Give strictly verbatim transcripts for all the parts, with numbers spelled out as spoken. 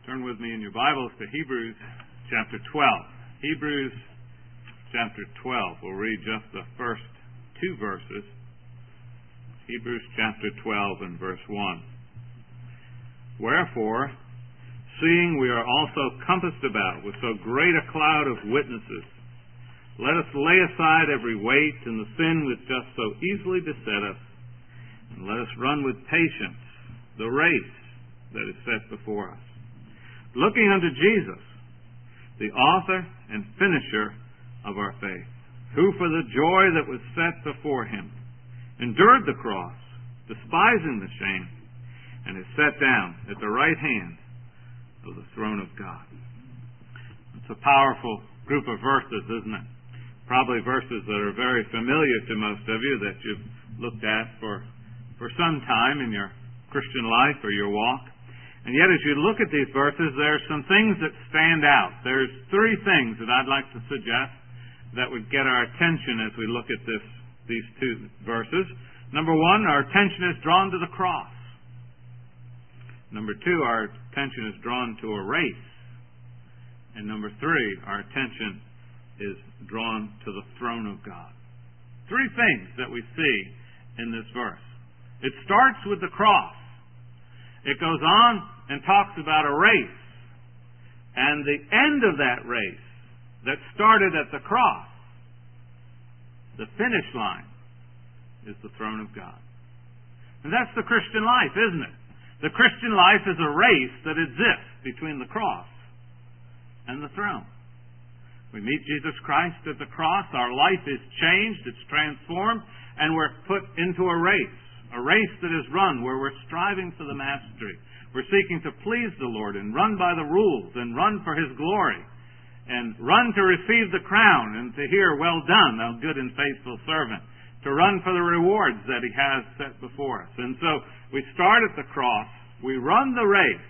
Turn with me in your Bibles to Hebrews chapter twelve. Hebrews chapter twelve. We'll read just the first two verses. Hebrews chapter twelve and verse one. Wherefore, seeing we are also compassed about with so great a cloud of witnesses, let us lay aside every weight and the sin which doth so easily beset us, and let us run with patience the race that is set before us, looking unto Jesus, the author and finisher of our faith, who for the joy that was set before him endured the cross, despising the shame, and is set down at the right hand of the throne of God. It's a powerful group of verses, isn't it? Probably verses that are very familiar to most of you, that you've looked at for, for some time in your Christian life or your walk. And yet as you look at these verses, there are some things that stand out. There's three things that I'd like to suggest that would get our attention as we look at this, these two verses. Number one, our attention is drawn to the cross. Number two, our attention is drawn to a race. And number three, our attention is drawn to the throne of God. Three things that we see in this verse. It starts with the cross. It goes on and talks about a race. And the end of that race that started at the cross, the finish line, is the throne of God. And that's the Christian life, isn't it? The Christian life is a race that exists between the cross and the throne. We meet Jesus Christ at the cross, our life is changed, it's transformed, and we're put into a race. A race that is run where we're striving for the mastery. We're seeking to please the Lord and run by the rules and run for His glory. And run to receive the crown and to hear, well done, thou good and faithful servant. To run for the rewards that He has set before us. And so we start at the cross, we run the race,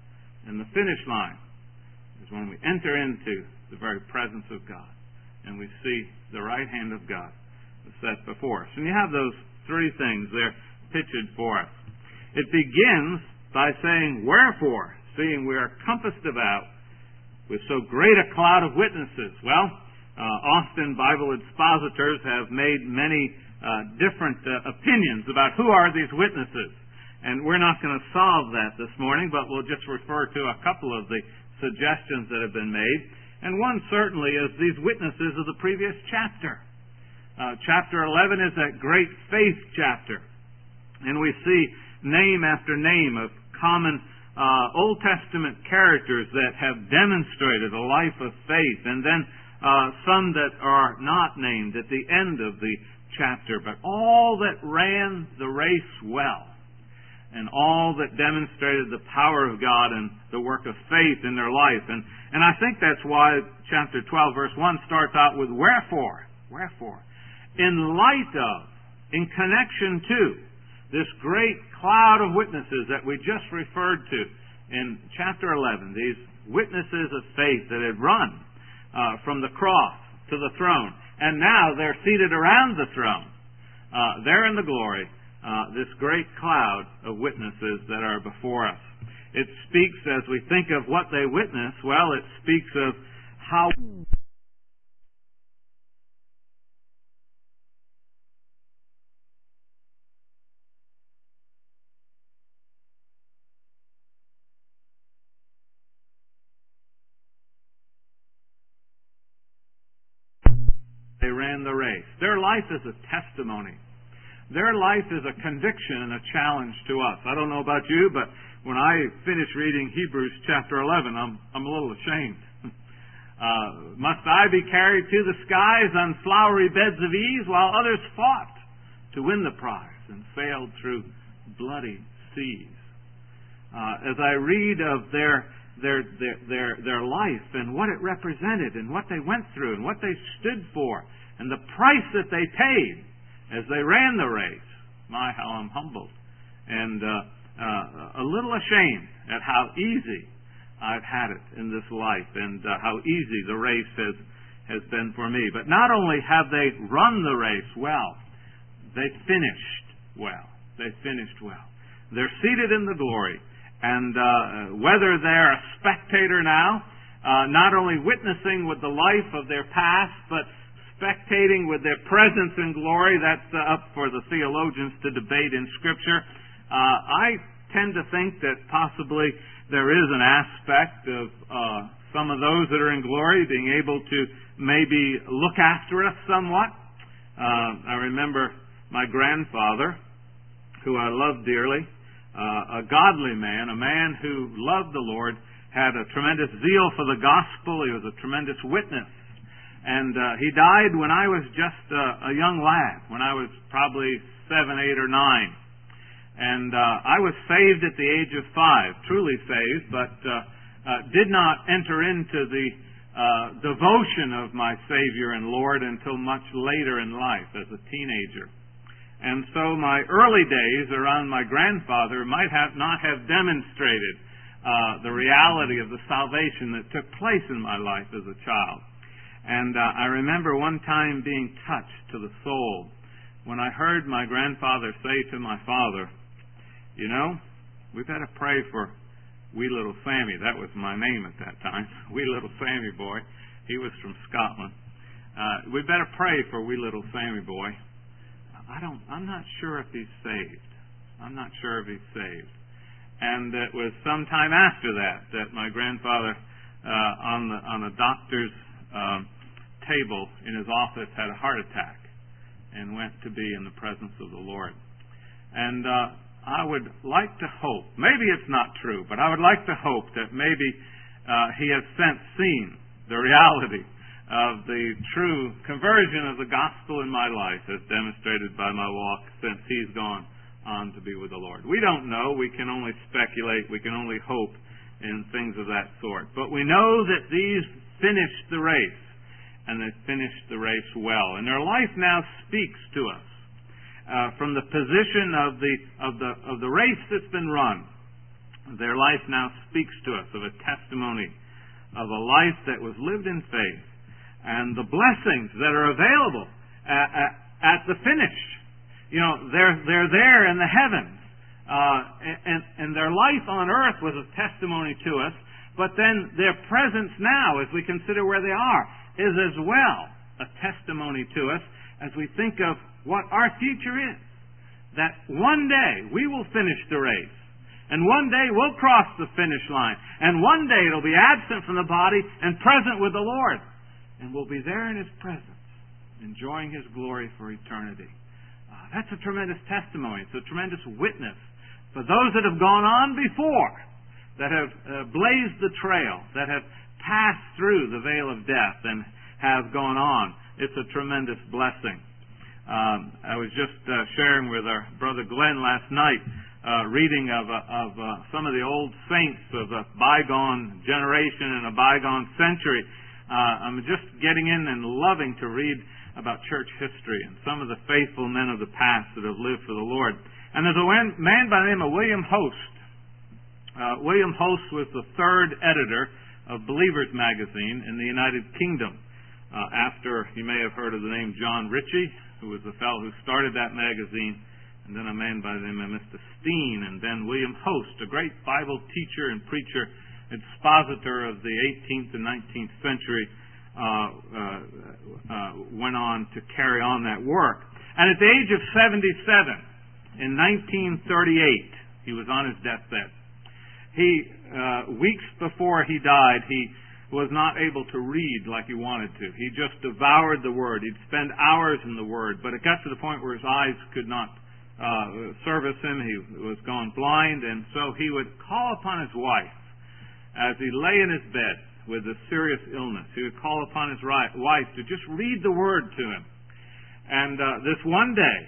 and the finish line is when we enter into the very presence of God. And we see the right hand of God set before us. And you have those three things there pictured for us. It begins by saying, wherefore, seeing we are compassed about with so great a cloud of witnesses. Well, uh, often Bible expositors have made many uh, different uh, opinions about who are these witnesses. And we're not going to solve that this morning, but we'll just refer to a couple of the suggestions that have been made. And one certainly is these witnesses of the previous chapter. Uh, chapter eleven is that great faith chapter. And we see name after name of common uh, Old Testament characters that have demonstrated a life of faith. And then uh, some that are not named at the end of the chapter. But all that ran the race well. And all that demonstrated the power of God and the work of faith in their life. And, and I think that's why chapter twelve verse one starts out with wherefore. Wherefore. In light of, in connection to, this great cloud of witnesses that we just referred to in chapter eleven, these witnesses of faith that had run uh, from the cross to the throne, and now they're seated around the throne. Uh, they're in the glory, uh, this great cloud of witnesses that are before us. It speaks, as we think of what they witness, well, it speaks of how they ran the race. Their life is a testimony. Their life is a conviction and a challenge to us. I don't know about you, but when I finish reading Hebrews chapter eleven, I'm, I'm a little ashamed. uh, must I be carried to the skies on flowery beds of ease while others fought to win the prize and sailed through bloody seas? Uh, as I read of their Their, their their their life and what it represented and what they went through and what they stood for and the price that they paid as they ran the race. My, how I'm humbled and uh, uh, a little ashamed at how easy I've had it in this life and uh, how easy the race has has been for me. But not only have they run the race well, they finished well. They finished well. They're seated in the glory. And uh, whether they're a spectator now, uh, not only witnessing with the life of their past, but spectating with their presence in glory, that's uh, up for the theologians to debate in Scripture. Uh, I tend to think that possibly there is an aspect of uh, some of those that are in glory being able to maybe look after us somewhat. Uh, I remember my grandfather, who I loved dearly, uh, a godly man, a man who loved the Lord, had a tremendous zeal for the gospel. He was a tremendous witness. And uh, he died when I was just uh, a young lad, when I was probably seven, eight, or nine. And uh, I was saved at the age of five, truly saved, but uh, uh, did not enter into the uh, devotion of my Savior and Lord until much later in life as a teenager. And so my early days around my grandfather might have not have demonstrated uh, the reality of the salvation that took place in my life as a child. And uh, I remember one time being touched to the soul when I heard my grandfather say to my father, "You know, we better pray for wee little Sammy." That was my name at that time, wee little Sammy boy. He was from Scotland. Uh, we better pray for wee little Sammy boy. I don't. I'm not sure if he's saved. I'm not sure if he's saved. And it was some time after that that my grandfather, uh, on the on a doctor's uh, table in his office, had a heart attack and went to be in the presence of the Lord. And uh, I would like to hope, maybe it's not true, but I would like to hope that maybe uh, he has since seen the reality of the true conversion of the gospel in my life as demonstrated by my walk since he's gone on to be with the Lord. We don't know. We can only speculate. We can only hope in things of that sort. But we know that these finished the race, and they finished the race well. And their life now speaks to us. Uh, from the position of the of the of the race that's been run, their life now speaks to us of a testimony of a life that was lived in faith and the blessings that are available at, at, at the finish. You know, they're they're there in the heavens, uh, and and their life on earth was a testimony to us. But then their presence now, as we consider where they are, is as well a testimony to us as we think of what our future is. That one day we will finish the race. And one day we'll cross the finish line. And one day it'll be absent from the body and present with the Lord. And we'll be there in His presence, enjoying His glory for eternity. Uh, that's a tremendous testimony. It's a tremendous witness for those that have gone on before, that have uh, blazed the trail, that have passed through the veil of death and have gone on. It's a tremendous blessing. Um, I was just uh, sharing with our brother Glenn last night, uh, reading of, uh, of uh, some of the old saints of a bygone generation and a bygone century. Uh, I'm just getting in and loving to read about church history and some of the faithful men of the past that have lived for the Lord. And there's a man by the name of William Host. Uh, William Host was the third editor of Believers magazine in the United Kingdom. Uh, after, you may have heard of the name John Ritchie, who was the fellow who started that magazine, and then a man by the name of Mister Steen, and then William Host, a great Bible teacher and preacher, expositor of the eighteenth and nineteenth century, uh, uh, uh, went on to carry on that work. And at the age of seventy-seven, in nineteen thirty-eight, he was on his deathbed. He, uh, weeks before he died, he was not able to read like he wanted to. He just devoured the Word. He'd spend hours in the Word, but it got to the point where his eyes could not uh, service him. He was gone blind, and so he would call upon his wife as he lay in his bed with a serious illness. He would call upon his wife to just read the Word to him. And uh, this one day,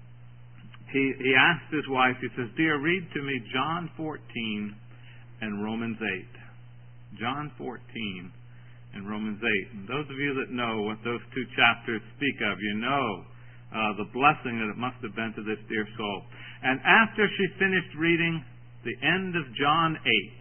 he, he asked his wife, he says, "Dear, read to me John fourteen and Romans eight. John fourteen and Romans eight. And those of you that know what those two chapters speak of, you know uh, the blessing that it must have been to this dear soul. And after she finished reading the end of John eight,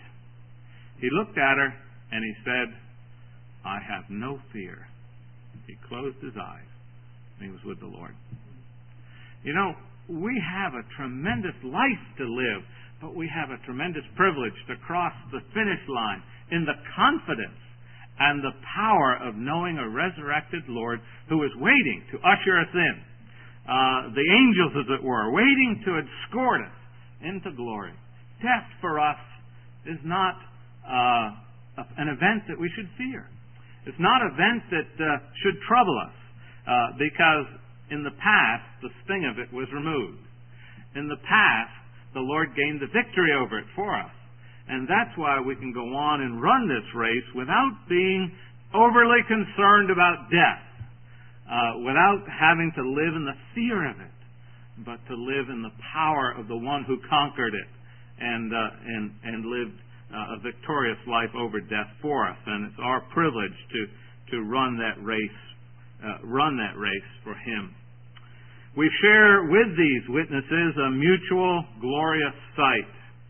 he looked at her and he said, "I have no fear." He closed his eyes and he was with the Lord. You know, we have a tremendous life to live but we have a tremendous privilege to cross the finish line in the confidence and the power of knowing a resurrected Lord who is waiting to usher us in. Uh, the angels, as it were, waiting to escort us into glory. Death for us is not uh, an event that we should fear. It's not an event that uh, should trouble us, uh, because in the past the sting of it was removed. In the past, the Lord gained the victory over it for us. And that's why we can go on and run this race without being overly concerned about death, uh, without having to live in the fear of it, but to live in the power of the one who conquered it and uh, and and lived uh, a victorious life over death for us. And it's our privilege to to run that race, uh, run that race for Him. We share with these witnesses a mutual glorious sight.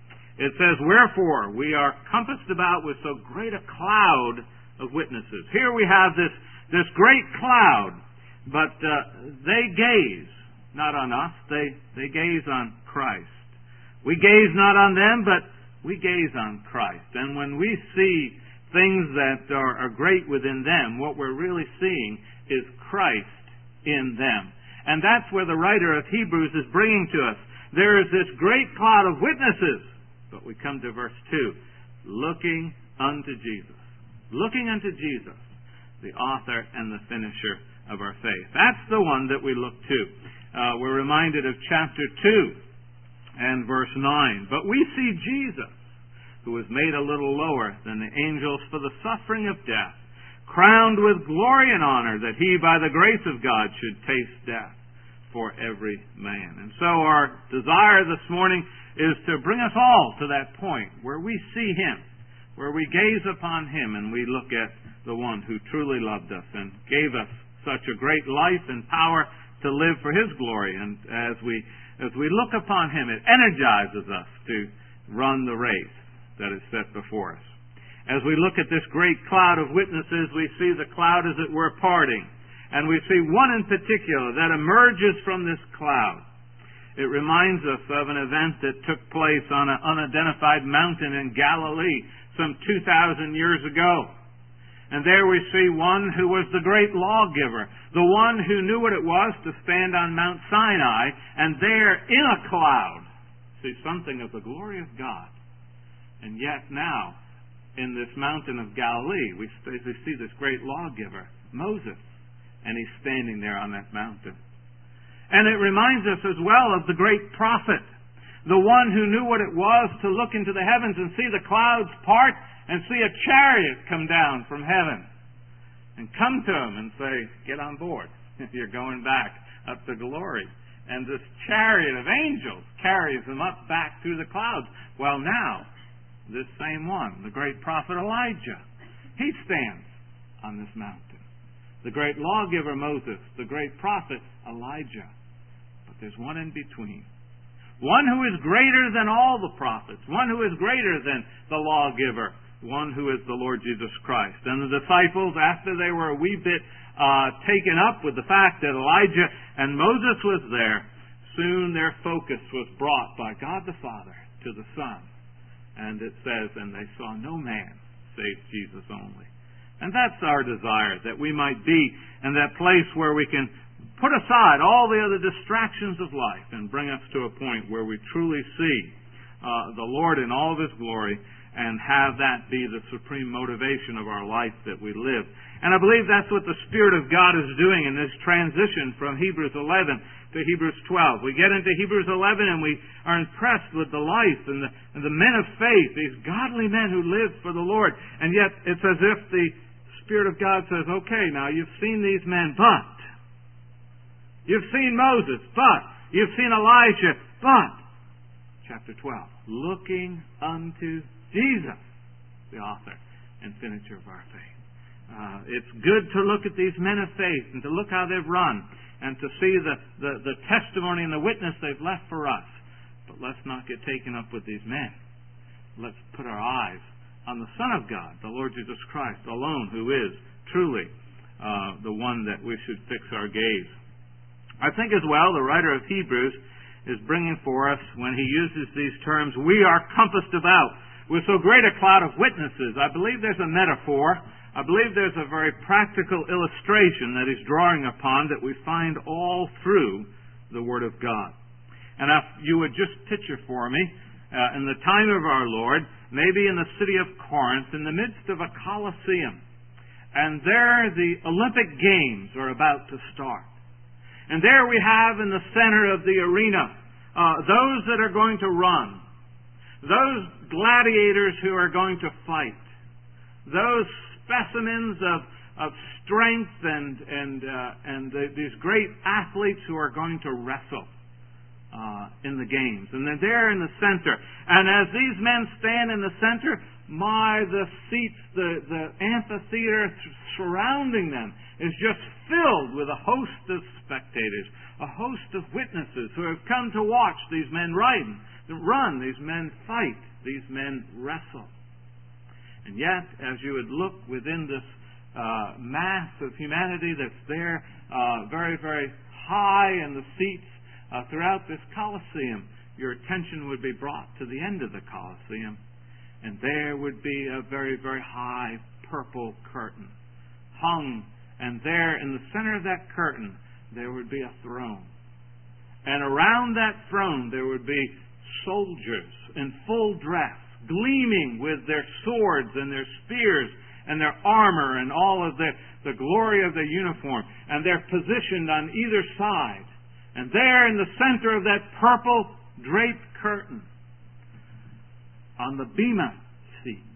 It says, "Wherefore we are compassed about with so great a cloud of witnesses." Here we have this this great cloud, but uh, they gaze not on us; they they gaze on Christ. We gaze not on them, but we gaze on Christ. And when we see things that are, are great within them, what we're really seeing is Christ in them. And that's where the writer of Hebrews is bringing to us. There is this great cloud of witnesses. But we come to verse two. Looking unto Jesus. Looking unto Jesus, the author and the finisher of our faith. That's the one that we look to. Uh, we're reminded of chapter two and verse nine. But we see Jesus, who was made a little lower than the angels for the suffering of death, crowned with glory and honor, that He, by the grace of God, should taste death for every man. And so our desire this morning is to bring us all to that point where we see Him, where we gaze upon Him and we look at the one who truly loved us and gave us such a great life and power to live for His glory. And as we as we look upon Him, it energizes us to run the race that is set before us. As we look at this great cloud of witnesses, we see the cloud, as it were, parting. And we see one in particular that emerges from this cloud. It reminds us of an event that took place on an unidentified mountain in Galilee some two thousand years ago. And there we see one who was the great lawgiver, the one who knew what it was to stand on Mount Sinai, and there in a cloud see something of the glory of God. And yet now, in this mountain of Galilee, we see this great lawgiver, Moses, and he's standing there on that mountain. And it reminds us as well of the great prophet, the one who knew what it was to look into the heavens and see the clouds part and see a chariot come down from heaven and come to him and say, "Get on board. You're going back up to glory." And this chariot of angels carries him up back through the clouds. Well, now, this same one, the great prophet Elijah, he stands on this mountain. The great lawgiver Moses, the great prophet Elijah. But there's one in between. One who is greater than all the prophets. One who is greater than the lawgiver. One who is the Lord Jesus Christ. And the disciples, after they were a wee bit uh, taken up with the fact that Elijah and Moses was there, soon their focus was brought by God the Father to the Son. And it says, and they saw no man save Jesus only. And that's our desire, that we might be in that place where we can put aside all the other distractions of life and bring us to a point where we truly see uh, the Lord in all of His glory and have that be the supreme motivation of our life that we live. And I believe that's what the Spirit of God is doing in this transition from Hebrews eleven to Hebrews twelve. We get into Hebrews eleven and we are impressed with the life and the, and the men of faith, these godly men who live for the Lord. And yet it's as if the Spirit of God says, okay, now you've seen these men, but you've seen Moses, but you've seen Elijah, but chapter twelve, looking unto Jesus, the author and finisher of our faith. Uh, it's good to look at these men of faith and to look how they've run and to see the, the, the testimony and the witness they've left for us. But let's not get taken up with these men. Let's put our eyes on the Son of God, the Lord Jesus Christ alone, who is truly uh, the one that we should fix our gaze. I think as well the writer of Hebrews is bringing for us when he uses these terms, we are compassed about with so great a cloud of witnesses. I believe there's a metaphor. I believe there's a very practical illustration that he's drawing upon that we find all through the Word of God. And if you would just picture for me, uh, in the time of our Lord, maybe in the city of Corinth, in the midst of a Colosseum, and there the Olympic Games are about to start. And there we have in the center of the arena uh, those that are going to run, those gladiators who are going to fight, those specimens of, of strength and and uh, and the, these great athletes who are going to wrestle uh, in the games. And they're there in the center. And as these men stand in the center, my, the seats, the, the amphitheater surrounding them is just filled with a host of spectators, a host of witnesses who have come to watch these men ride, run, these men fight, these men wrestle. And yet, as you would look within this uh, mass of humanity that's there, uh, very, very high in the seats uh, throughout this Colosseum, your attention would be brought to the end of the Colosseum, and there would be a very, very high purple curtain hung, and there in the center of that curtain there would be a throne. And around that throne there would be soldiers in full dress, gleaming with their swords and their spears and their armor and all of the, the glory of their uniform. And they're positioned on either side. And there in the center of that purple draped curtain, on the bema seat,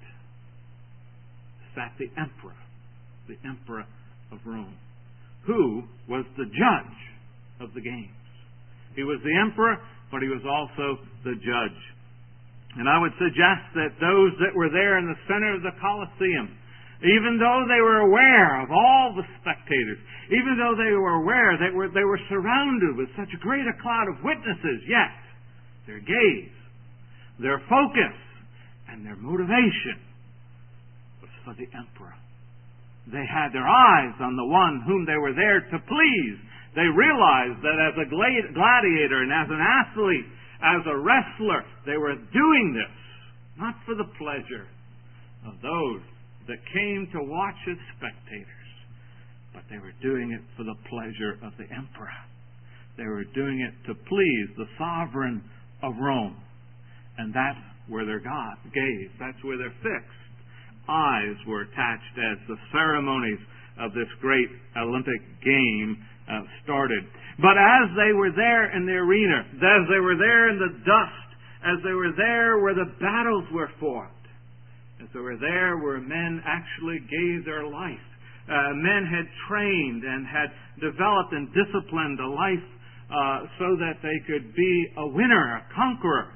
sat the emperor, the emperor of Rome, who was the judge of the games. He was the emperor, but he was also the judge. And I would suggest that those that were there in the center of the Colosseum, even though they were aware of all the spectators, even though they were aware that were, they were surrounded with such a great a cloud of witnesses, yet their gaze, their focus, and their motivation was for the emperor. They had their eyes on the one whom they were there to please. They realized that as a gladiator and as an athlete, as a wrestler, they were doing this not for the pleasure of those that came to watch as spectators, but they were doing it for the pleasure of the emperor. They were doing it to please the sovereign of Rome. And that's where their God gaze, that's where their fixed eyes were attached as the ceremonies of this great Olympic game uh, started. But as they were there in the arena, as they were there in the dust, as they were there where the battles were fought, as they were there where men actually gave their life, uh, men had trained and had developed and disciplined a life uh, so that they could be a winner, a conqueror.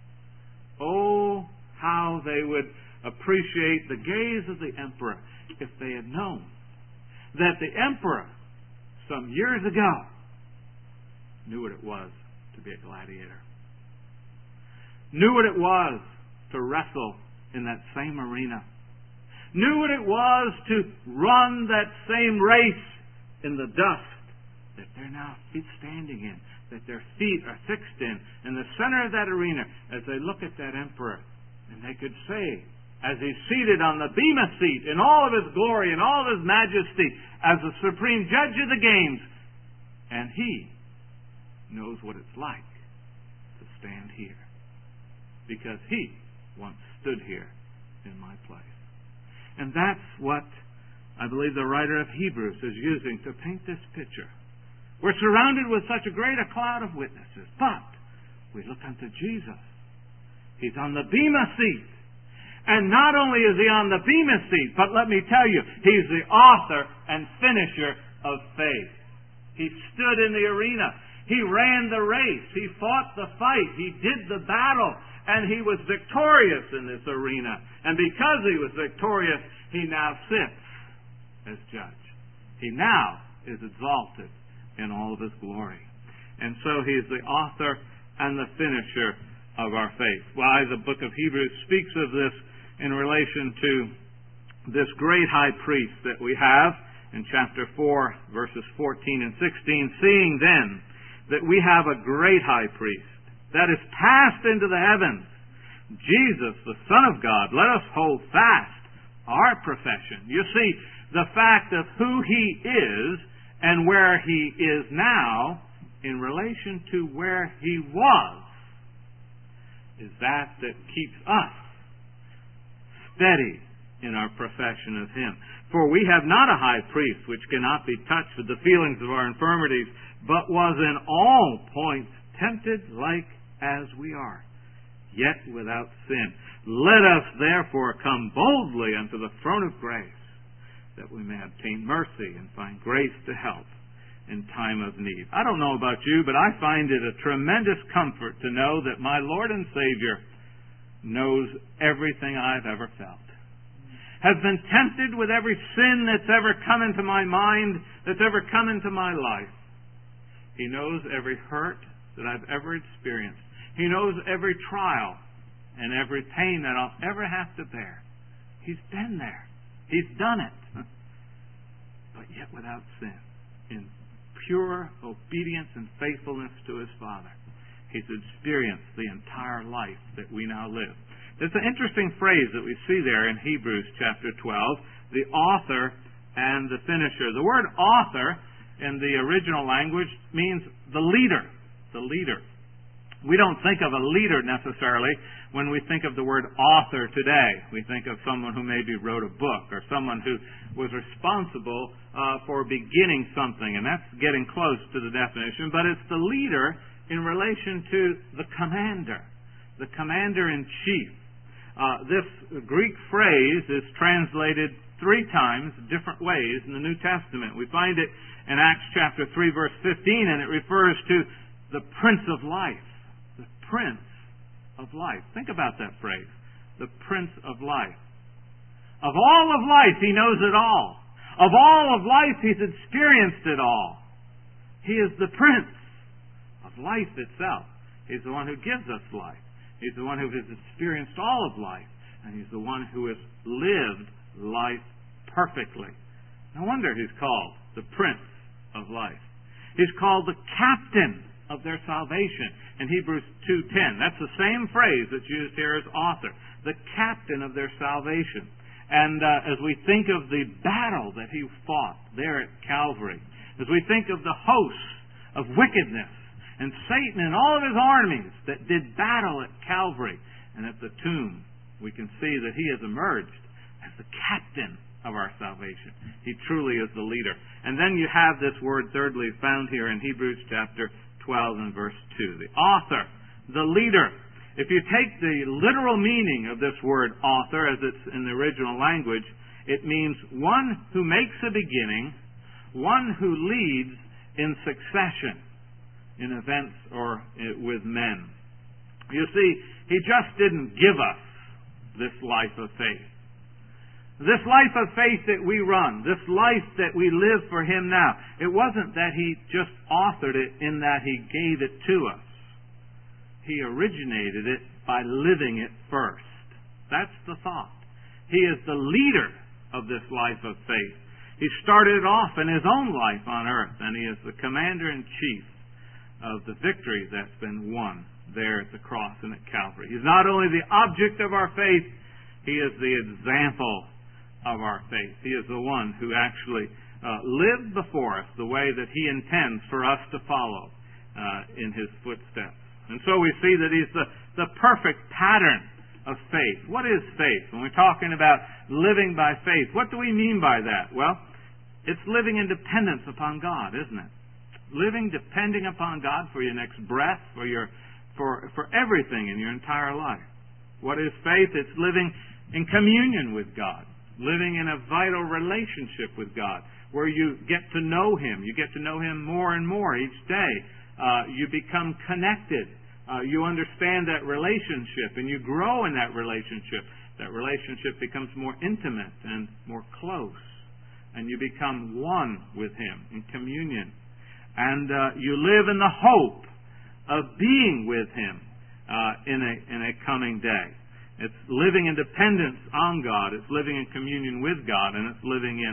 Oh, how they would appreciate the gaze of the emperor if they had known that the emperor some years ago knew what it was to be a gladiator, knew what it was to wrestle in that same arena, knew what it was to run that same race in the dust that they're now standing in, that their feet are fixed in, in the center of that arena, as they look at that emperor, and they could say, as he's seated on the bema seat in all of his glory and all of his majesty as the supreme judge of the games, and he knows what it's like to stand here, because he once stood here in my place. And that's what I believe the writer of Hebrews is using to paint this picture. We're surrounded with such a great a cloud of witnesses, but we look unto Jesus. He's on the bema seat. And not only is he on the bema seat, but let me tell you, he's the author and finisher of faith. He stood in the arena. He ran the race. He fought the fight. He did the battle. And he was victorious in this arena. And because he was victorious, he now sits as judge. He now is exalted in all of his glory. And so he is the author and the finisher of our faith. Why the book of Hebrews speaks of this in relation to this great high priest that we have in chapter four, verses fourteen and sixteen. Seeing then that we have a great high priest that is passed into the heavens, Jesus, the Son of God. Let us hold fast our profession. You see, the fact of who He is and where He is now in relation to where He was is that that keeps us steady in our profession of Him. For we have not a high priest which cannot be touched with the feelings of our infirmities, but was in all points tempted like as we are, yet without sin. Let us therefore come boldly unto the throne of grace, that we may obtain mercy and find grace to help in time of need. I don't know about you, but I find it a tremendous comfort to know that my Lord and Savior knows everything I've ever felt, has been tempted with every sin that's ever come into my mind, that's ever come into my life. He knows every hurt that I've ever experienced. He knows every trial and every pain that I'll ever have to bear. He's been there. He's done it. But yet without sin. In pure obedience and faithfulness to His Father. He's experienced the entire life that we now live. There's an interesting phrase that we see there in Hebrews chapter twelve, the author and the finisher. The word author in the original language means the leader. The leader. We don't think of a leader necessarily when we think of the word author today. We think of someone who maybe wrote a book or someone who was responsible uh, for beginning something, and that's getting close to the definition. But it's the leader in relation to the commander, the commander-in-chief. Uh, this Greek phrase is translated three times, different ways, in the New Testament. We find it in Acts chapter three, verse fifteen, and it refers to the Prince of Life. The Prince of Life. Think about that phrase. The Prince of Life. Of all of life, He knows it all. Of all of life, He's experienced it all. He is the Prince of life itself. He's the one who gives us life. He's the one who has experienced all of life. And He's the one who has lived life perfectly. No wonder He's called the Prince of Life. He's called the Captain of their salvation in Hebrews two ten. That's the same phrase that's used here as author. The captain of their salvation. And uh, as we think of the battle that He fought there at Calvary, as we think of the hosts of wickedness and Satan and all of his armies that did battle at Calvary and at the tomb, we can see that He has emerged as the captain of our salvation. He truly is the leader. And then you have this word thirdly found here in Hebrews chapter twelve and verse two. The author, the leader. If you take the literal meaning of this word author as it's in the original language, it means one who makes a beginning, one who leads in succession in events or with men. You see, He just didn't give us this life of faith. This life of faith that we run, this life that we live for Him now, it wasn't that He just authored it in that He gave it to us. He originated it by living it first. That's the thought. He is the leader of this life of faith. He started it off in His own life on earth, and He is the commander-in-chief of the victory that's been won there at the cross and at Calvary. He's not only the object of our faith, He is the example of our faith. He is the one who actually uh, lived before us the way that He intends for us to follow uh, in His footsteps. And so we see that He's the, the perfect pattern of faith. What is faith? When we're talking about living by faith, what do we mean by that? Well, it's living in dependence upon God, isn't it? Living depending upon God for your next breath, for your for for everything in your entire life. What is faith? It's living in communion with God. Living in a vital relationship with God, where you get to know Him. You get to know Him more and more each day. Uh, you become connected. Uh, you understand that relationship, and you grow in that relationship. That relationship becomes more intimate and more close. And you become one with Him in communion. And uh, you live in the hope of being with Him uh, in a in a coming day. It's living in dependence on God. It's living in communion with God. And it's living in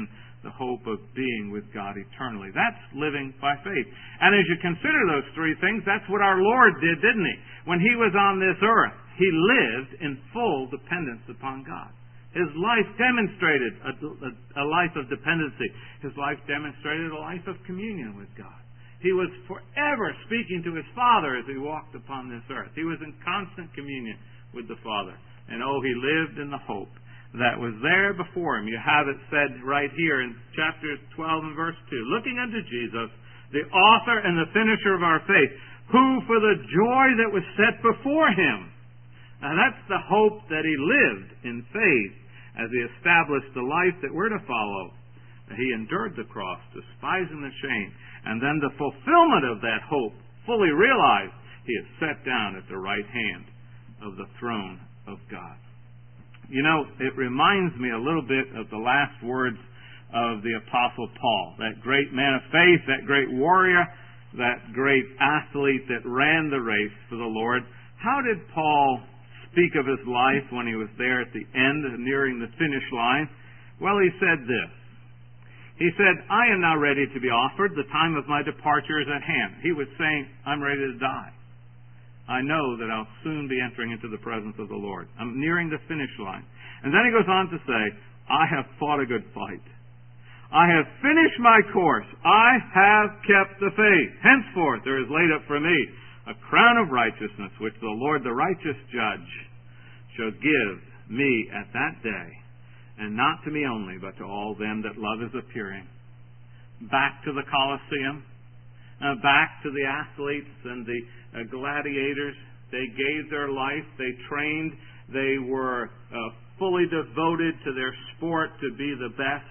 the hope of being with God eternally. That's living by faith. And as you consider those three things, that's what our Lord did, didn't He? When He was on this earth, He lived in full dependence upon God. His life demonstrated a, a, a life of dependency. His life demonstrated a life of communion with God. He was forever speaking to His Father as He walked upon this earth. He was in constant communion with the Father. And oh, He lived in the hope that was there before Him. You have it said right here in chapter twelve and verse two. Looking unto Jesus, the author and the finisher of our faith, who for the joy that was set before Him. Now that's the hope that He lived in faith as He established the life that we're to follow. He endured the cross, despising the shame. And then the fulfillment of that hope, fully realized, He is set down at the right hand of the throne of God. You know, it reminds me a little bit of the last words of the Apostle Paul, that great man of faith, that great warrior, that great athlete that ran the race for the Lord. How did Paul speak of his life when he was there at the end, nearing the finish line? Well, he said this. He said, I am now ready to be offered. The time of my departure is at hand. He was saying, I'm ready to die. I know that I'll soon be entering into the presence of the Lord. I'm nearing the finish line. And then he goes on to say, I have fought a good fight. I have finished my course. I have kept the faith. Henceforth there is laid up for me a crown of righteousness, which the Lord, the righteous judge, shall give me at that day, and not to me only, but to all them that love His appearing. Back to the Colosseum, uh, back to the athletes and the uh, gladiators. They gave their life, they trained, they were uh, fully devoted to their sport to be the best,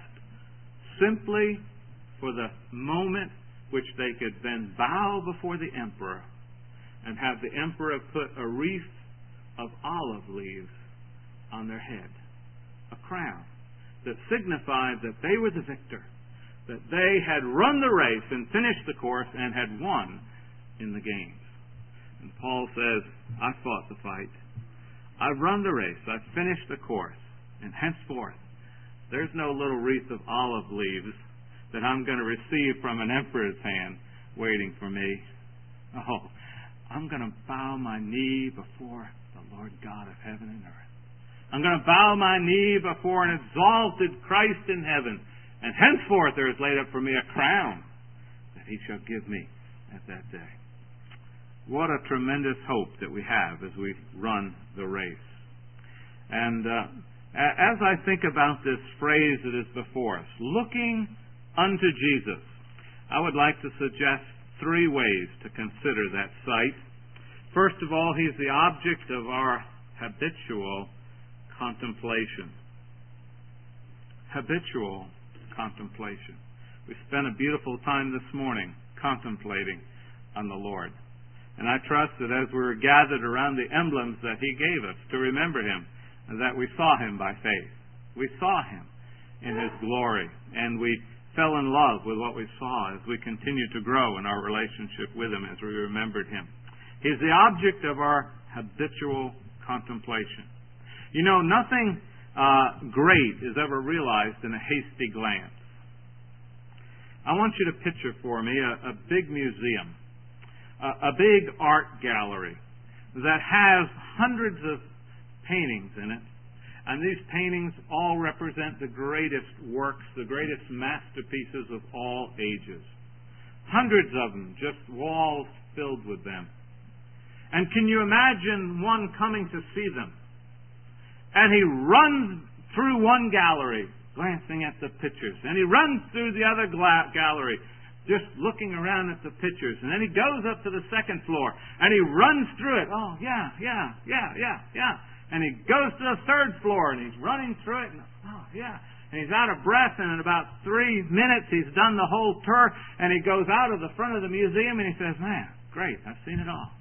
simply for the moment which they could then bow before the emperor and have the emperor put a wreath of olive leaves on their head, a crown that signified that they were the victor, that they had run the race and finished the course and had won in the games. And Paul says, I fought the fight. I've run the race. I've finished the course. And henceforth, there's no little wreath of olive leaves that I'm going to receive from an emperor's hand waiting for me. Oh, I'm going to bow my knee before the Lord God of heaven and earth. I'm going to bow my knee before an exalted Christ in heaven. And henceforth there is laid up for me a crown that He shall give me at that day. What a tremendous hope that we have as we run the race. And uh, as I think about this phrase that is before us, looking unto Jesus, I would like to suggest three ways to consider that sight. First of all, He's the object of our habitual contemplation. Habitual contemplation. We spent a beautiful time this morning contemplating on the Lord. And I trust that as we were gathered around the emblems that He gave us to remember Him, that we saw Him by faith. We saw Him in His glory, and we fell in love with what we saw as we continued to grow in our relationship with Him as we remembered Him. He's the object of our habitual contemplation. You know, nothing uh, great is ever realized in a hasty glance. I want you to picture for me a, a big museum, a, a big art gallery that has hundreds of paintings in it. And these paintings all represent the greatest works, the greatest masterpieces of all ages. Hundreds of them, just walls filled with them. And can you imagine one coming to see them? And he runs through one gallery, glancing at the pictures. And he runs through the other gla- gallery, just looking around at the pictures. And then he goes up to the second floor, and he runs through it. Oh, yeah, yeah, yeah, yeah, yeah. And he goes to the third floor, and he's running through it. And, oh, yeah. And he's out of breath, and in about three minutes, he's done the whole tour. And he goes out of the front of the museum, and he says, man, great, I've seen it all.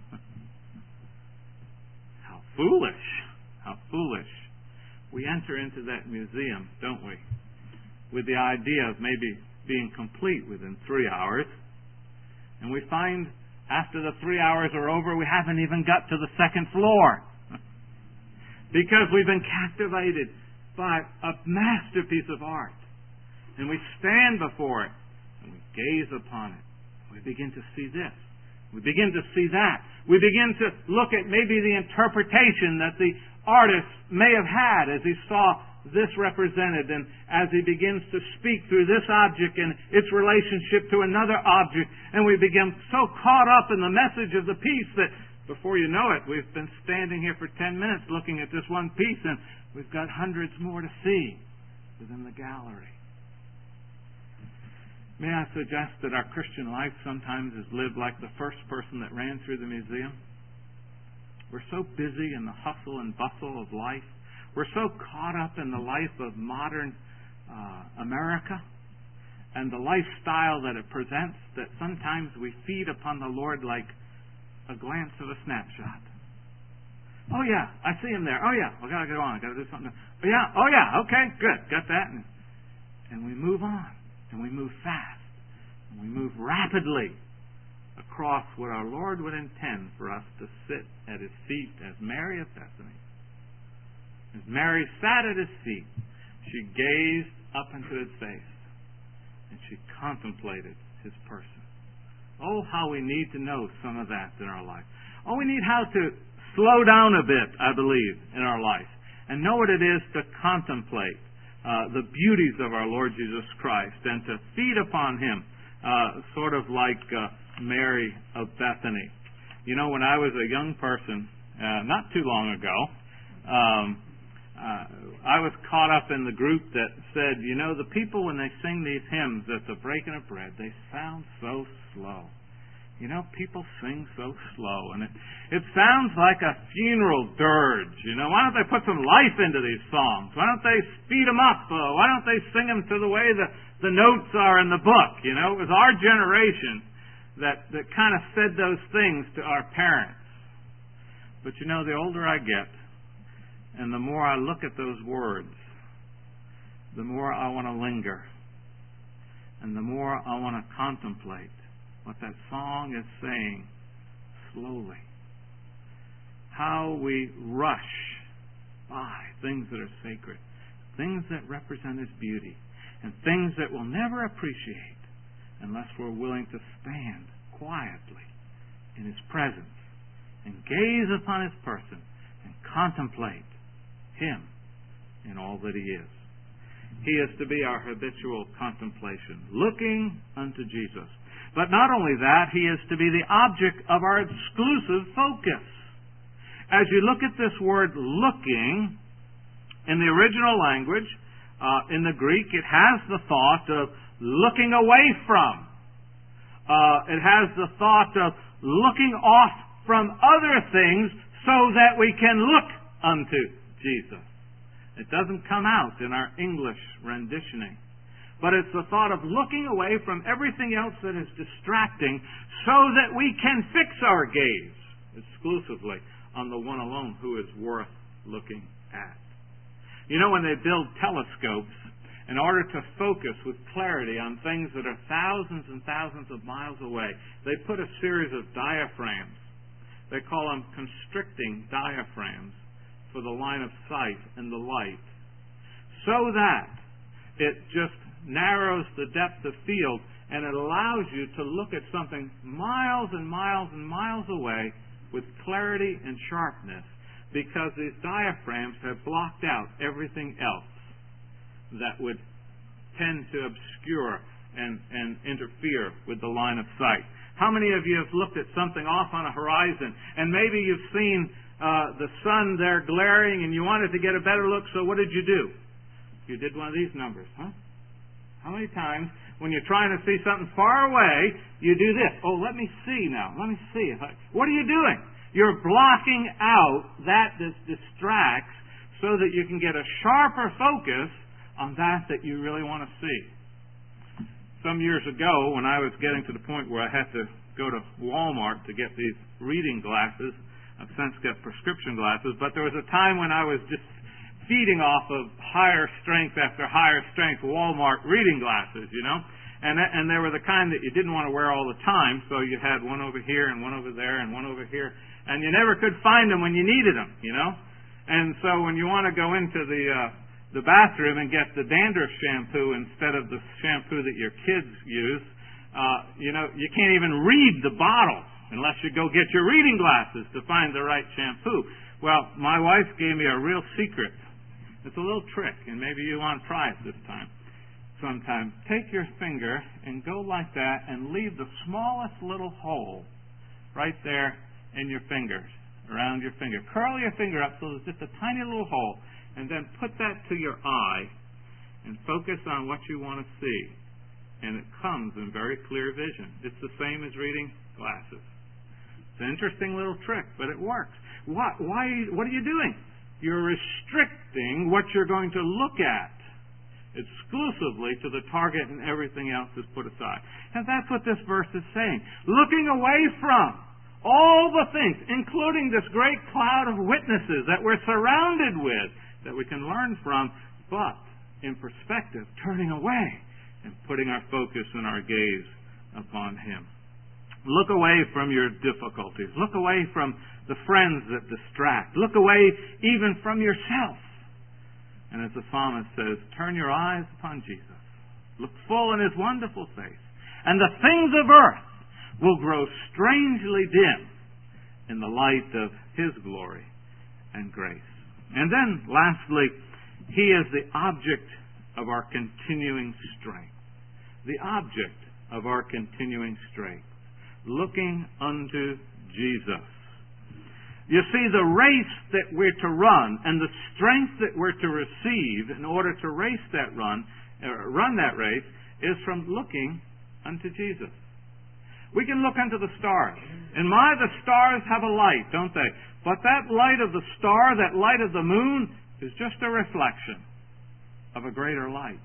How foolish. How foolish. We enter into that museum, don't we, with the idea of maybe being complete within three hours. And we find after the three hours are over, we haven't even got to the second floor. Because we've been captivated by a masterpiece of art. And we stand before it, and we gaze upon it. We begin to see this. We begin to see that. We begin to look at maybe the interpretation that the artist may have had as he saw this represented, and as he begins to speak through this object and its relationship to another object, and we become so caught up in the message of the piece that before you know it, we've been standing here for ten minutes looking at this one piece, and we've got hundreds more to see within the gallery. May I suggest that our Christian life sometimes is lived like the first person that ran through the museum? We're so busy in the hustle and bustle of life. We're so caught up in the life of modern uh, America and the lifestyle that it presents that sometimes we feed upon the Lord like a glance of a snapshot. Oh yeah, I see him there. Oh yeah, I gotta go on. I gotta do something. Oh yeah, oh yeah, okay, good, got that. And, and we move on, and we move fast, and we move rapidly across what our Lord would intend for us to sit at His feet as Mary of Bethany. As Mary sat at His feet, she gazed up into His face, and she contemplated His person. Oh, how we need to know some of that in our life. Oh, we need how to slow down a bit, I believe, in our life, and know what it is to contemplate uh, the beauties of our Lord Jesus Christ, and to feed upon Him, uh, sort of like uh, Mary of Bethany. You know, when I was a young person, uh, not too long ago, um, Uh, I was caught up in the group that said, you know, the people when they sing these hymns at the breaking of bread, they sound so slow. You know, people sing so slow, and it, it sounds like a funeral dirge. You know, why don't they put some life into these songs? Why don't they speed them up? Uh, why don't they sing them to the way the, the notes are in the book? You know, it was our generation that, that kind of said those things to our parents. But you know, the older I get, and the more I look at those words, the more I want to linger. And the more I want to contemplate what that song is saying slowly. How we rush by things that are sacred, things that represent His beauty, and things that we'll never appreciate unless we're willing to stand quietly in His presence and gaze upon His person and contemplate Him in all that He is. He is to be our habitual contemplation, looking unto Jesus. But not only that, He is to be the object of our exclusive focus. As you look at this word looking, in the original language, uh, in the Greek, it has the thought of looking away from. Uh, it has the thought of looking off from other things so that we can look unto Jesus. It doesn't come out in our English renditioning. But it's the thought of looking away from everything else that is distracting so that we can fix our gaze exclusively on the one alone who is worth looking at. You know, when they build telescopes, in order to focus with clarity on things that are thousands and thousands of miles away, they put a series of diaphragms. They call them constricting diaphragms for the line of sight and the light, so that it just narrows the depth of field and it allows you to look at something miles and miles and miles away with clarity and sharpness, because these diaphragms have blocked out everything else that would tend to obscure and, and interfere with the line of sight. How many of you have looked at something off on a horizon and maybe you've seen Uh, the sun there glaring and you wanted to get a better look, so what did you do? You did one of these numbers, huh? How many times when you're trying to see something far away, you do this? Oh, let me see now. Let me see. If I... What are you doing? You're blocking out that that distracts so that you can get a sharper focus on that that you really want to see. Some years ago, when I was getting to the point where I had to go to Walmart to get these reading glasses, I've since got prescription glasses, but there was a time when I was just feeding off of higher strength after higher strength Walmart reading glasses, you know. And and they were the kind that you didn't want to wear all the time, so you had one over here and one over there and one over here, and you never could find them when you needed them, you know. And so when you want to go into the uh, the bathroom and get the dandruff shampoo instead of the shampoo that your kids use, uh, you know, you can't even read the bottle unless you go get your reading glasses to find the right shampoo. Well, my wife gave me a real secret. It's a little trick, and maybe you want to try it this time. Sometime, take your finger and go like that and leave the smallest little hole right there in your fingers, around your finger. Curl your finger up so there's just a tiny little hole, and then put that to your eye and focus on what you want to see. And it comes in very clear vision. It's the same as reading glasses. It's an interesting little trick, but it works. Why, why, what are you doing? You're restricting what you're going to look at exclusively to the target, and everything else is put aside. And that's what this verse is saying. Looking away from all the things, including this great cloud of witnesses that we're surrounded with, that we can learn from, but in perspective, turning away and putting our focus and our gaze upon Him. Look away from your difficulties. Look away from the friends that distract. Look away even from yourself. And as the psalmist says, turn your eyes upon Jesus. Look full in His wonderful face. And the things of earth will grow strangely dim in the light of His glory and grace. And then, lastly, He is the object of our continuing strength. The object of our continuing strength. Looking unto Jesus. You see, the race that we're to run and the strength that we're to receive in order to race that run, uh, run that race, is from looking unto Jesus. We can look unto the stars. And my, the stars have a light, don't they? But that light of the star, that light of the moon, is just a reflection of a greater light.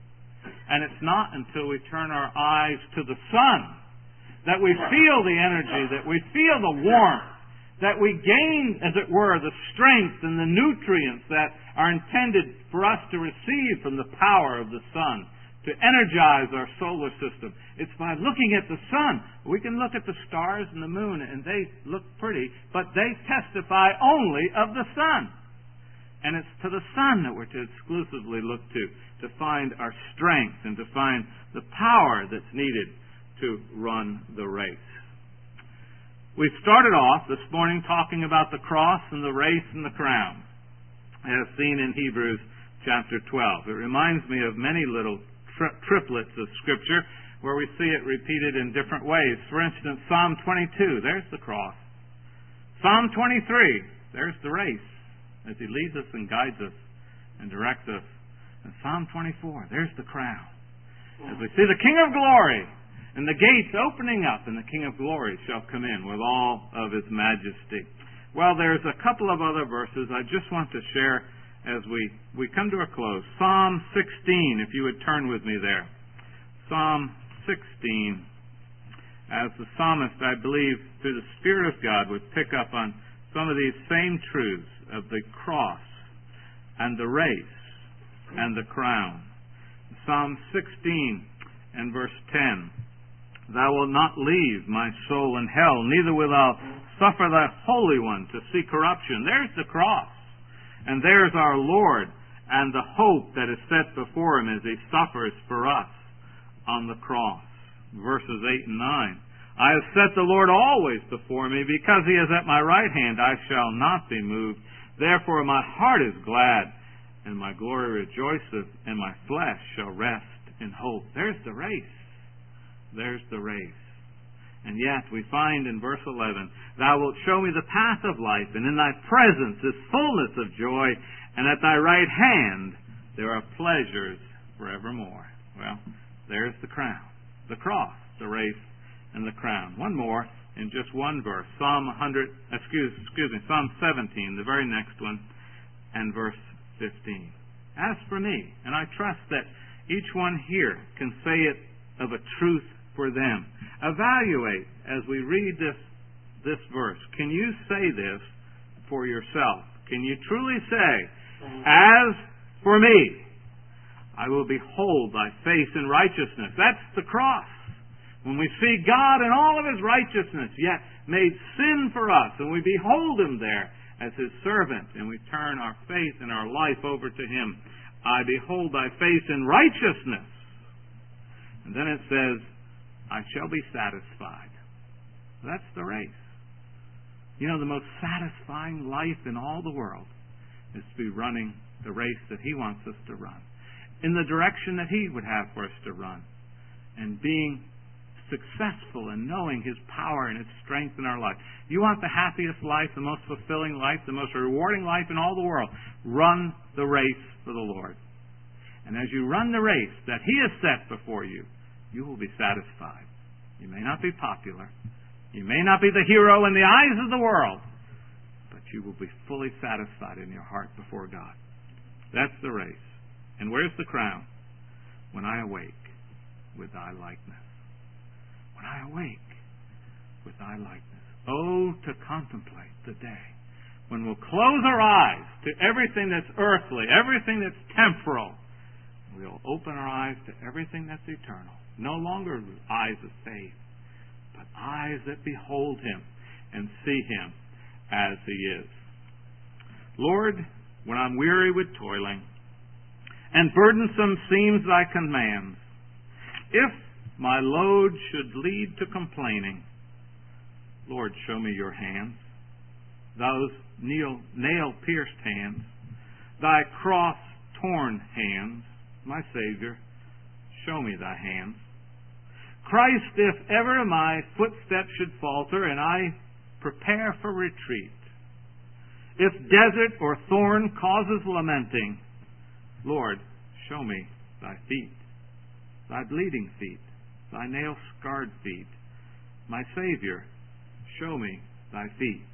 And it's not until we turn our eyes to the sun that we feel the energy, that we feel the warmth, that we gain, as it were, the strength and the nutrients that are intended for us to receive from the power of the sun, to energize our solar system. It's by looking at the sun. We can look at the stars and the moon, and they look pretty, but they testify only of the sun. And it's to the sun that we're to exclusively look to, to find our strength and to find the power that's needed to run the race. We started off this morning talking about the cross and the race and the crown, as seen in Hebrews chapter twelve. It reminds me of many little tri- triplets of Scripture where we see it repeated in different ways. For instance, Psalm twenty-two, there's the cross. Psalm twenty-three, there's the race, as He leads us and guides us and directs us. And Psalm twenty-four, there's the crown. As we see the King of Glory, and the gates opening up, and the King of Glory shall come in with all of His majesty. Well, there's a couple of other verses I just want to share as we, we come to a close. Psalm sixteen, if you would turn with me there. Psalm sixteen. As the psalmist, I believe, through the Spirit of God, would pick up on some of these same truths of the cross and the race and the crown. Psalm sixteen and verse ten. Thou wilt not leave my soul in hell, neither wilt thou suffer thy Holy One to see corruption. There's the cross. And there's our Lord and the hope that is set before Him as He suffers for us on the cross. Verses eight and nine. I have set the Lord always before me, because He is at my right hand, I shall not be moved. Therefore my heart is glad, and my glory rejoiceth, and my flesh shall rest in hope. There's the race. There's the race. And yet we find in verse eleven, Thou wilt show me the path of life, and in Thy presence is fullness of joy, and at Thy right hand there are pleasures forevermore. Well, there's the crown, the cross, the race, and the crown. One more in just one verse. Psalm one hundred, excuse, excuse me, Psalm seventeen, the very next one, and verse fifteen. As for me, and I trust that each one here can say it of a truth for them. Evaluate as we read this this verse. Can you say this for yourself? Can you truly say, as for me, I will behold Thy face in righteousness? That's the cross. When we see God in all of His righteousness, yet made sin for us, and we behold Him there as His servant, and we turn our faith and our life over to Him, I behold thy face in righteousness. And then it says, I shall be satisfied. That's the race. You know, the most satisfying life in all the world is to be running the race that He wants us to run, in the direction that He would have for us to run, and being successful in knowing His power and His strength in our life. You want the happiest life, the most fulfilling life, the most rewarding life in all the world. Run the race for the Lord. And as you run the race that He has set before you, you will be satisfied. You may not be popular. You may not be the hero in the eyes of the world, but you will be fully satisfied in your heart before God. That's the race. And where's the crown? When I awake with thy likeness. When I awake with thy likeness. Oh, to contemplate the day when we'll close our eyes to everything that's earthly, everything that's temporal. We'll open our eyes to everything that's eternal. No longer eyes of faith, but eyes that behold Him and see Him as He is. Lord, when I'm weary with toiling, and burdensome seems thy commands, if my load should lead to complaining, Lord, show me your hands, those nail-pierced hands, thy cross-torn hands, my Savior, show me thy hands. Christ, if ever my footsteps should falter and I prepare for retreat, if desert or thorn causes lamenting, Lord, show me thy feet, thy bleeding feet, thy nail-scarred feet. My Savior, show me thy feet.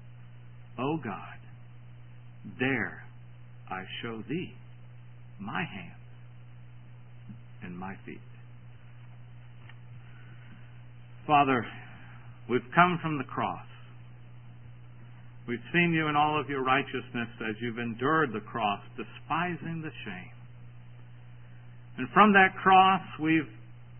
O God, there I show thee my hands and my feet. Father, we've come from the cross. We've seen you in all of your righteousness as you've endured the cross, despising the shame. And from that cross, we've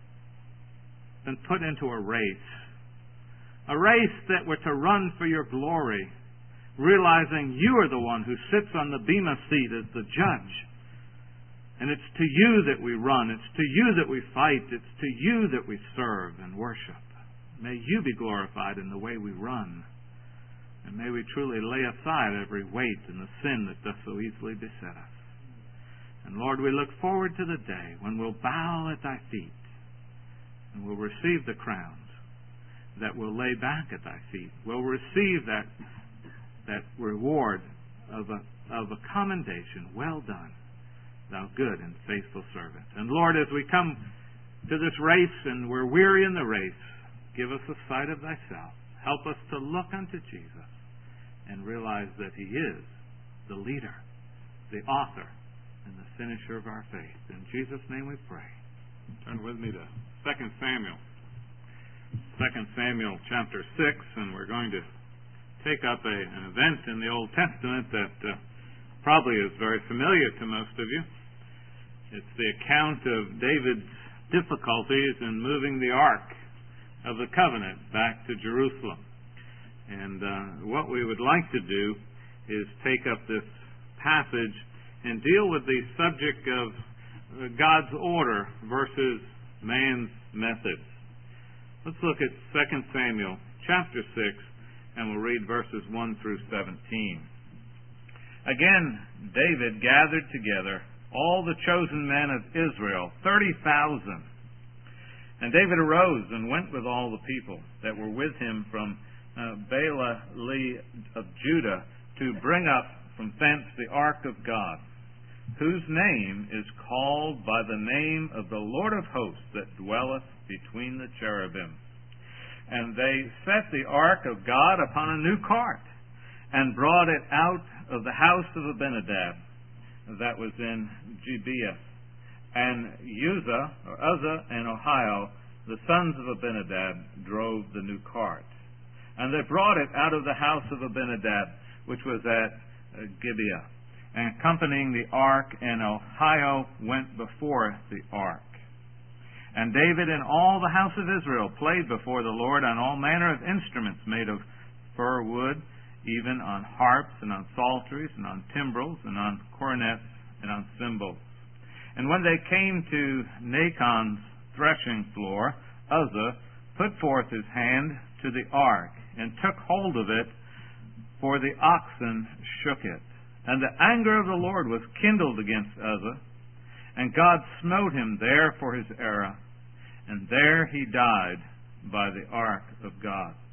been put into a race. A race that we're to run for your glory, realizing you are the one who sits on the bema seat as the judge. And it's to you that we run. It's to you that we fight. It's to you that we serve and worship. May you be glorified in the way we run. And may we truly lay aside every weight and the sin that does so easily beset us. And Lord, we look forward to the day when we'll bow at thy feet and we'll receive the crowns that we'll lay back at thy feet. We'll receive that, that reward of a, of a commendation. Well done, thou good and faithful servant. And Lord, as we come to this race and we're weary in the race, give us a sight of thyself. Help us to look unto Jesus and realize that He is the leader, the author, and the finisher of our faith. In Jesus' name we pray. Turn with me to Second Samuel. Second Samuel chapter six, and we're going to take up a, an event in the Old Testament that uh, probably is very familiar to most of you. It's the account of David's difficulties in moving the Ark of the Covenant back to Jerusalem. And uh, what we would like to do is take up this passage and deal with the subject of God's order versus man's methods. Let's look at Second Samuel chapter six, and we'll read verses one through seventeen. Again, David gathered together all the chosen men of Israel, thirty thousand. And David arose and went with all the people that were with him from uh, Baalah of Judah to bring up from thence the ark of God, whose name is called by the name of the Lord of hosts that dwelleth between the cherubim. And they set the ark of God upon a new cart, and brought it out of the house of Abinadab, that was in Gibeah. And Uzzah, or Uzzah and Ohio, the sons of Abinadab, drove the new cart. And they brought it out of the house of Abinadab, which was at Gibeah. And accompanying the ark, and Ohio went before the ark. And David and all the house of Israel played before the Lord on all manner of instruments made of fir wood, even on harps and on psalteries and on timbrels and on cornets and on cymbals. And when they came to Nachon's threshing floor, Uzzah put forth his hand to the ark, and took hold of it, for the oxen shook it. And the anger of the Lord was kindled against Uzzah, and God smote him there for his error, and there he died by the ark of God.